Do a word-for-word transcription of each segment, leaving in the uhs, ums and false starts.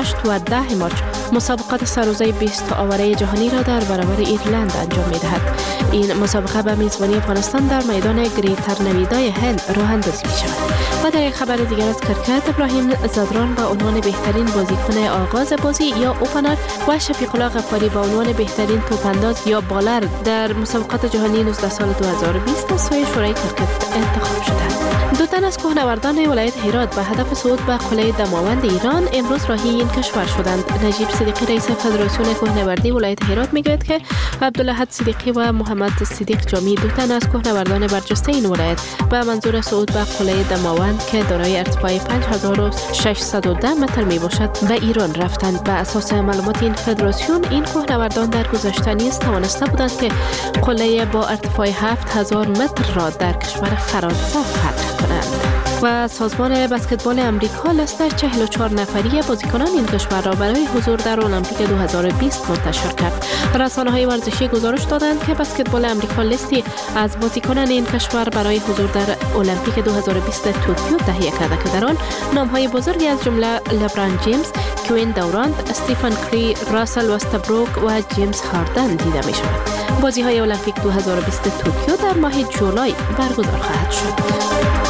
هشت و ده مارچ مسابقات سرروزه بیست آوره جهانی را در برابر ایرلند انجام می‌دهد. این مسابقه به میزبانی افغانستان در میدان گریتر نویدای هند راه اندازی می‌شود. و در یک خبر دیگر از کرکت، ابراهیم زدران با عنوان بهترین بازیکن آغاز بازی یا اوپنر و شفیق الله غفاری با عنوان بهترین توپانداز یا بالر در مسابقات جهانی نوزده سال دو هزار و بیست از سوی شورای کرکت انتخاب شدند. دو تن از کوهنوردان ولایت هرات به هدف صعود به قله دماوند ایران امروز راهی این کشور شدند. نجیب صدیقی رئیس فدراسیون کوهنوردی ولایت هرات میگوید که عبدالاحد صدیقی و محمد صدیق جامی دو تن از کوهنوردان برجسته این ولایت به منظور صعود به قله دماوند که دارای ارتفاع پنج هزار و ششصد و ده متر می باشد به ایران رفتند. به اساس معلومات این فدراسیون این کوهنوردان در گذشته نیز توانسته بودند که قله با ارتفاع هفت هزار متر را در کشور فرانسه فتح کنند. و سازمان بسکتبال امریکا لست چهل و چهار نفری بازیکنان این کشور را برای حضور در المپیک دو هزار و بیست منتشر کرد. رسانه‌های ورزشی گزارش دادند که بسکتبال امریکا لیستی از بازیکنان این کشور برای حضور در المپیک دو هزار و بیست توکیو تهیه کرده که در آن نام‌های بزرگی از جمله لبران جیمز، کوین دورانت، استیفن کری، راسل وستبروک و جیمز هاردن دیده می‌شود. بازی‌های المپیک دو هزار و بیست توکیو در ماه جولای برگزار خواهد شد.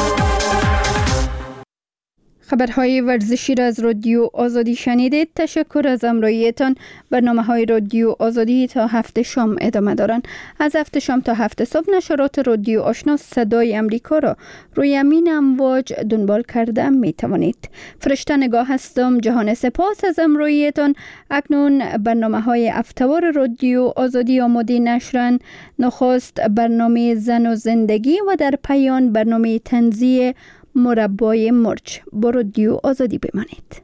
خبرهای ورزشی را از رادیو آزادی شنیدید. تشکر از همراهیتان. برنامه‌های رادیو آزادی تا هفت شام ادامه دارند. از هفت شام تا هفت صبح نشرات رادیو آشنا صدای امریکا را روی امین امواج دنبال کرده می توانید. فرشته نگاه هستم. جهان سپاس از همراهیتان. اکنون برنامه‌های هفته‌وار رادیو آزادی آماده نشرند. نخست برنامه زن و زندگی و در پایان برنامه طنزی مربای مرچ. با رادیو آزادی بمانید.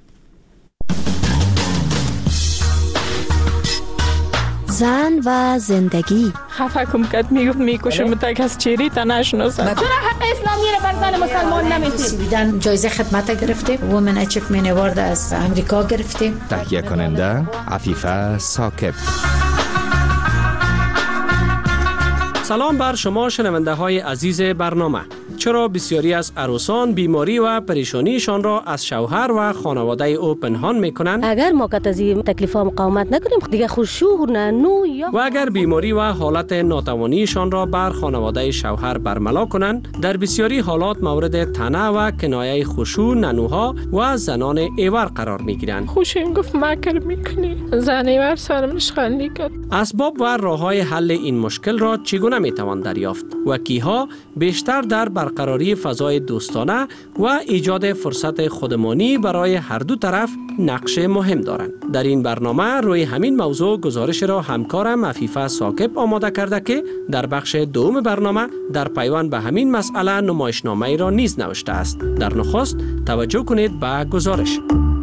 زن و زندگی. خفه کم کد میگفت میکشم تک از چیری تا نشناسم. چرا حق اسلامی رو بر زن مسلمان نمیدید؟ بیدن جایزه خدمت گرفته، وومن اچیومنت اوارد از امریکا گرفته. تهیه کننده عفیفه ثاقب. سلام بر شما شنونده های عزیز برنامه. چرا بسیاری از عروسان بیماری و پریشانیشان را از شوهر و خانواده او پنهان میکنند؟ اگر ما که از این تکلیفا مقاومت نکنیم دیگه خودشو نه نو یا و اگر بیماری و حالت ناتوانیشان را بر خانواده شوهر برملا کنند، در بسیاری حالات مورد طعنه و کنایه خشوع ننوها و زنان ایور قرار میگیرند. خوشیم گفت مکر میکنی، زن ایور سرم نشخندی کرد. اسباب و راه‌های حل این مشکل را چگونه میتوان دریافت و کیها بیشتر در برقراری فضای دوستانه و ایجاد فرصت خودمانی برای هر دو طرف نقش مهم دارند؟ در این برنامه روی همین موضوع گزارش را همکارم عفیفه ثاقب آماده کرده که در بخش دوم برنامه در پیوند به همین مسئله نمایشنامه را نیز نوشته است. در نخست توجه کنید به گزارش.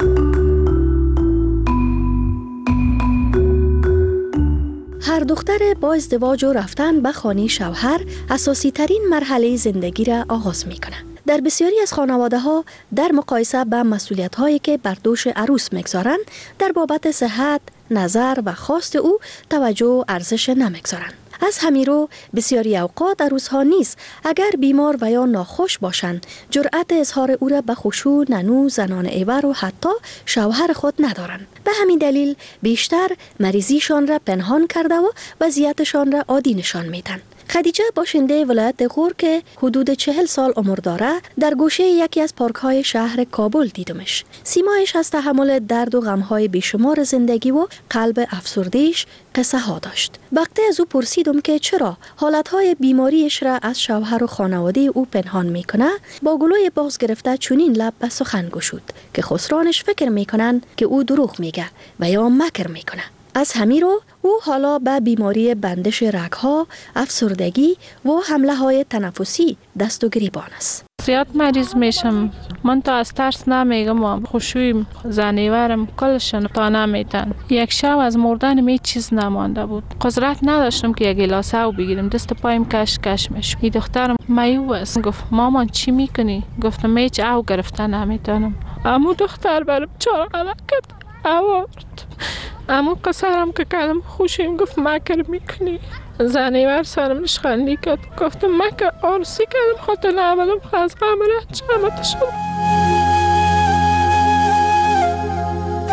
هر دختر با ازدواج و رفتن به خانه شوهر اساسی ترین مرحله زندگی را آغاز می کنند. در بسیاری از خانواده ها در مقایسه به مسئولیت هایی که بر دوش عروس میگذارند در بابت صحت، نظر و خواست او توجه و ارزش نمیگذارند. از همین رو بسیاری اوقات عروس‌ها نیز اگر بیمار و یا ناخوش باشند جرأت اظهار او را به خشوع ننو زنان ایور و حتی شوهر خود ندارند. به همین دلیل بیشتر مریضیشان را پنهان کرده و وضعیتشان را عادی نشان میدن. خدیجه باشنده ولایت غور که حدود چهل سال عمر داره در گوشه یکی از پارک‌های شهر کابل دیدمش. سیمایش از تحمل درد و غم‌های بیشمار زندگی و قلب افسرده‌اش قصه ها داشت. وقتی از او پرسیدم که چرا حالتهای بیماریش را از شوهر و خانواده او پنهان میکنه، با گلوی باز گرفته چنین لب به سخن گشود که خسرانش فکر میکنن که او دروغ میگه و یا مکر میکنه. از همین رو او حالا به بیماری بندش رگ‌ها، افسردگی و حمله های تنفسی دست و گریبان است. زیاد مریض میشم. من تا از ترس نمیگم. خوشویم زنیورم کلشن تا نمیتن. یک شب از مردن می چیز نمانده بود. قدرت نداشتم که یک گلاس آب بگیرم. دست پایم کش کش میشم. این دخترم میو است. گفت مامان چی میکنی؟ گفتم هیچ آب گرفته نمیتونم. امو دختر برم چهار غلط کرد. آورد. امو قصرم که کردم خوشیم گفت مکر میکنی. زنیور سرم نشخندی کرد. گفتم مکر آرسی کردم خاطر نعملم خواست غمره چمت شد.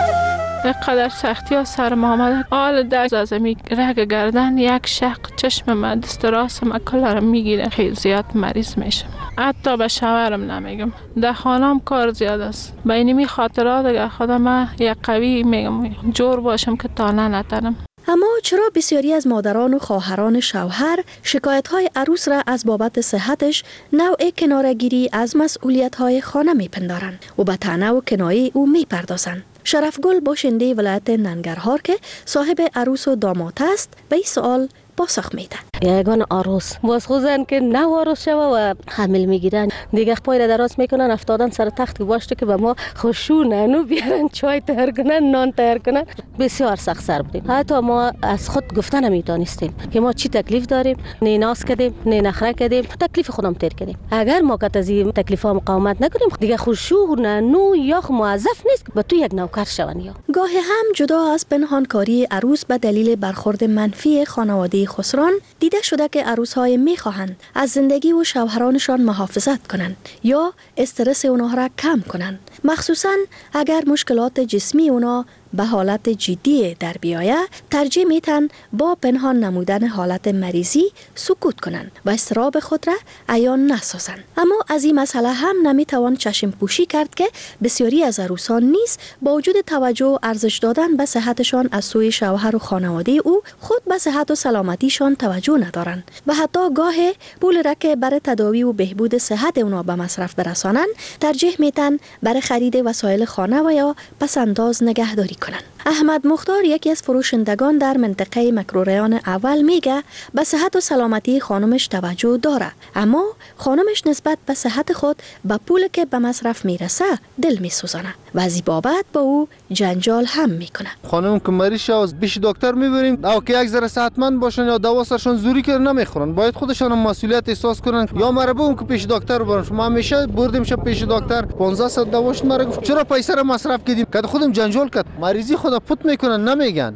اینقدر سختی ها سر ما آمده. حال در از می رگ گردن یک شق چشم ما دست راست ما کلا میگیره. خیلی زیاد مریض میشم. حتی به شوهرم نمیگم. در خانم کار زیاد است. با اینمی خاطرات دیگه خودم یک قوی میگم جور باشم که تانه نتنم. اما چرا بسیاری از مادران و خواهران شوهر شکایت‌های عروس را از بابت صحتش نوع کناره‌گیری از مسئولیت‌های خانه میپندارند و به طعنه و کنایه او میپردازند؟ شرفگل باشنده ولایت ننگرهار که صاحب عروس و داماد است به این سوال پاسخ میده. یگان عروس باز خوزن که نه عروس شوه و حمل میگیرن دیگه پای را دراز میکنن افتادن سر تخت که باشته که به ما خوشو نانو بیارن چای تیار کنن نان تیار کنن. بسیار سخت سر بودیم. حتی ما از خود گفتن نمیتونستیم که ما چی تکلیف داریم. نه ناز کردیم نه نخره کردیم تکلیف خودم تیر کردیم. اگر ما که از این تکلیفا مقاومت نکنیم دیگه خوشو نانو یا موظف نیست به تو یک نوکر شون. یا گاهی هم جدا از پنهانکاری عروس به دلیل برخورد منفی خانواده خسران دیده شده که عروس‌های می‌خواهند از زندگی و شوهرانشان محافظت کنند یا استرس اونها را کم کنند، مخصوصاً اگر مشکلات جسمی اونا به حالت جدی در بیایه ترجیح میتن با پنهان نمودن حالت مریضی سکوت کنند و اضطراب خود را عیان نسازند. اما از این مسئله هم نمیتوان چشم پوشی کرد که بسیاری از عروسان نیز با وجود توجه و ارزش دادن به صحتشان از سوی شوهر و خانواده او خود به صحت و سلامتیشان توجه ندارند و حتی گاه پول را که برای تداوی و بهبود صحت اونا به مصرف برسانند ترجیح میتن برای خرید وسایل خانه و یا پسنداز نگهداری کنند. احمد مختار یکی از فروشندگان در منطقه مکروریان اول میگه به صحت و سلامتی خانمش توجه داره، اما خانمش نسبت به صحت خود به پول که به مصرف میرسه دل میسوزانه و از این بابت با او جنجال هم میکنه. خانم که مریض شد پیش دکتر میبریم او که یک ذره صحتمند باشن یا دوا سرشون زوری که نمیخورن، باید خودشون مسئولیت احساس کنن یا مرا بگم که پیش دکتر برن. شما همیشه بردیم شب پیش دکتر پانزده صد دواش مرا گفت چرا پیسه را مصرف کردیم که خودم جنجال کرد مریضی خدا پوت میکنن نمیگن.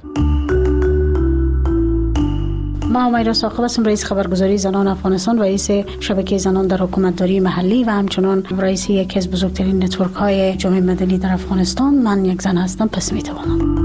ما همیرا ساقب هستم، رئیس خبرگزاری زنان افغانستان، رئیس شبکه زنان در حکومتداری محلی و همچنان رئیس یکی از بزرگترین نتورک های جامعه مدنی در افغانستان. من یک زن هستم پس میتوانم.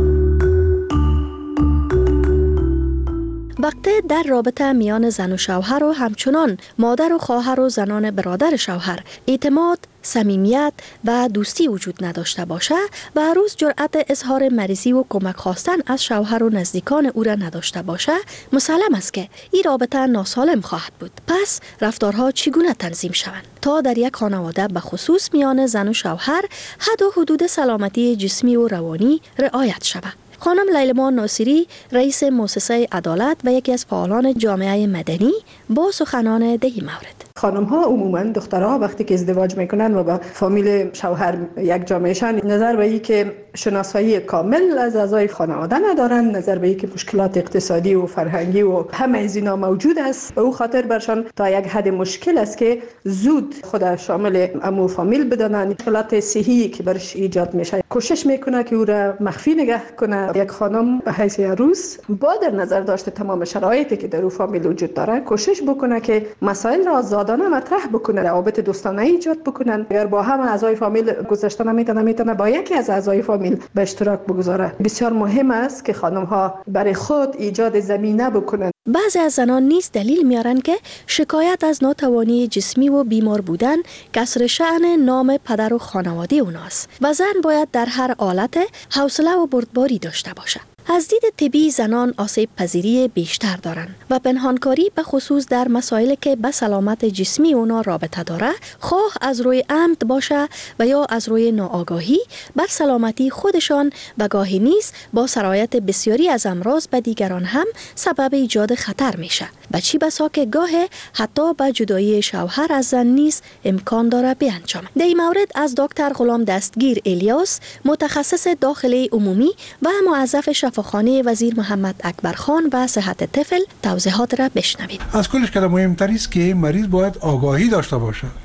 وقتی در رابطه میان زن و شوهر و همچنان مادر و خواهر و زنان برادر شوهر اعتماد، صمیمیت و دوستی وجود نداشته باشه و عروس جرأت اظهار مریضی و کمک خواستن از شوهر و نزدیکان او را نداشته باشه، مسلم است که این رابطه ناسالم خواهد بود. پس رفتارها چگونه تنظیم شوند تا در یک خانواده به خصوص میان زن و شوهر حد و حدود سلامتی جسمی و روانی رعایت شود؟ خانم لیلمان ناصری رئیس مؤسسه عدالت و یکی از فعالان جامعه مدنی با سخنان دهی مورد. خانم ها عموما دخترها وقتی که ازدواج میکنن و با فامیل شوهر یک جامعهشان نظر به این که شناسایی کامل از اعضای خانواده ندارن، نظر به این که مشکلات اقتصادی و فرهنگی و همه از اینا موجود است، به او خاطر برشان تا یک حد مشکل است که زود خود شامل امو فامیل بدانن. مشکلات صحی که برش ایجاد میشه کوشش میکنه که او را مخفی نگه کنه. یک خانم به حیث عروس با در نظر داشته تمام شرایطی که در او فامیل وجود داره کوشش بکنه که مسائل را آزادانه مطرح بکنه، روابط دوستانه ایجاد بکنن. اگر با هم اعضای فامیل گذشته نمیتونه میتونه با یکی از اعضای فامیل به اشتراک بگذاره. بسیار مهم است که خانم ها برای خود ایجاد زمینه بکنن. بعضی از زنان نیز دلیل میارن که شکایت از ناتوانی جسمی و بیمار بودن کسر شأن نام پدر و خانواده اوناست و زن باید در هر حالت حوصله و بردباری داشته باشه. از دید طبی زنان آسیب پذیری بیشتر دارند و پنهانکاری به خصوص در مسائلی که به سلامت جسمی اونا رابطه داره، خواه از روی عمد باشه و یا از روی ناآگاهی بر سلامتی خودشان و گاهی نیز با سرایت بسیاری از امراض به دیگران هم سبب ایجاد خطر میشه و چی بسا که گاه حتی به جدایی شوهر از زن نیز امکان داره بیانجامه. در این مورد از دکتر غلام دستگیر الیاس متخصص داخلی عمومی و موظف شفاخانه وزیر محمد اکبر خان و صحت طفل توضیحات را بشنوید. از کلش که مهمتر است که مریض باید آگاهی داشته باشه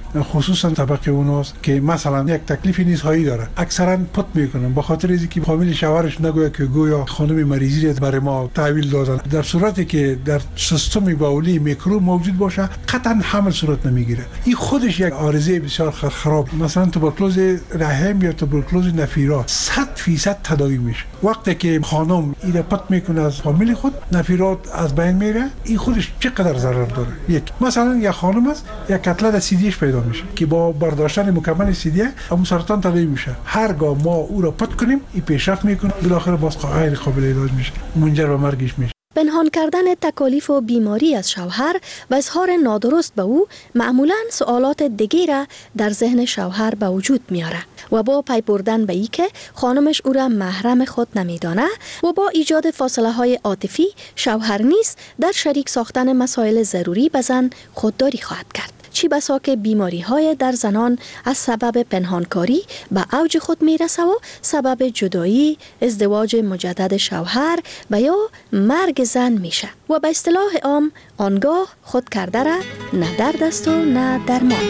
خصوصا طبقه اوناست که مثلا یک تکلیف نیزهایی داره، اکثرا پت میکنن به خاطر اینکه فامیل شوهرش نگوید که گویا خانم مریضی برای ما تحویل دادن. در صورتی که در سیستم بولی میکروب موجود باشه قطعا حمل صورت نمیگیره. این خودش یک عارضه بسیار خراب. مثلا توبرکلوز رحم یا توبرکلوز نفیرات صد درصد تداوی میشه. وقتی که خانم این پت میکنه از فامیل خود، نفیرات از بین میره، این خودش چقدر ضرر داره. یک مثلا یک خانم است یک کتلت سیدیش پیدا میشه که با برداشتن مکمل سیدیه اون سرطان تداوی میشه. هرگاه ما او را پت کنیم این پیشرفت میکنه، بالاخره باز غیر قابل علاج میشه، منجر به مرگش میشه. پنهان کردن تکالیف و بیماری از شوهر و اظهار نادرست به او معمولاً سوالات دیگه را در ذهن شوهر به وجود میاره و با پی بردن به ای که خانمش او را محرم خود نمیدانه و با ایجاد فاصله های عاطفی، شوهر نیز در شریک ساختن مسائل ضروری به زن خودداری خواهد کرد. چی بسا که بیماری های در زنان از سبب پنهانکاری به اوج خود میرسه و سبب جدایی، ازدواج مجدد شوهر و یا مرگ زن میشه و به اصطلاح عام آنگاه خود کرده را نه درد است و نه درمان.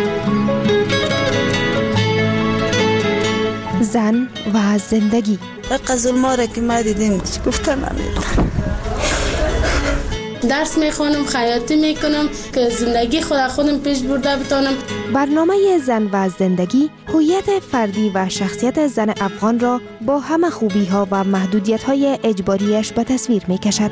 زن و زندگی ظلما را که ما دیدیم گفتن نمیدونم. درس میخوانم، خیاطی میکنم که زندگی خود خودم پیش برده بتانم. برنامه زن و زندگی هویت فردی و شخصیت زن افغان را با همه خوبی ها و محدودیت های اجباریش به تصویر میکشد.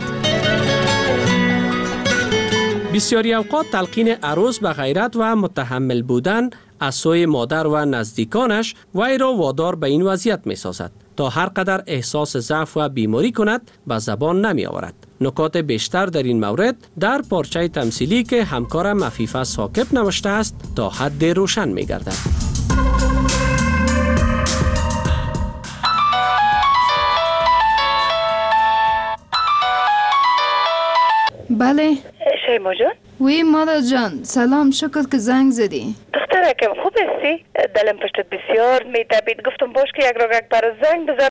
بسیاری اوقات تلقین عروس به غیرت و متحمل بودن از سوی مادر و نزدیکانش وی را وادار به این وضعیت می سازد تا هر قدر احساس ضعف و بیماری کند به زبان نمی آورد. نکات بیشتر در این مورد در پارچه تمثیلی که همکارم عفیفه ثاقب نوشته است تا حد روشن می گردد. بله شیما جان. وی مادر جان، سلام، شکر که زنگ زدی. دخترکم خوب هستی؟ دلم پشتت بسیار میتپید، گفتم باش که یک راگک برای زنگ بزن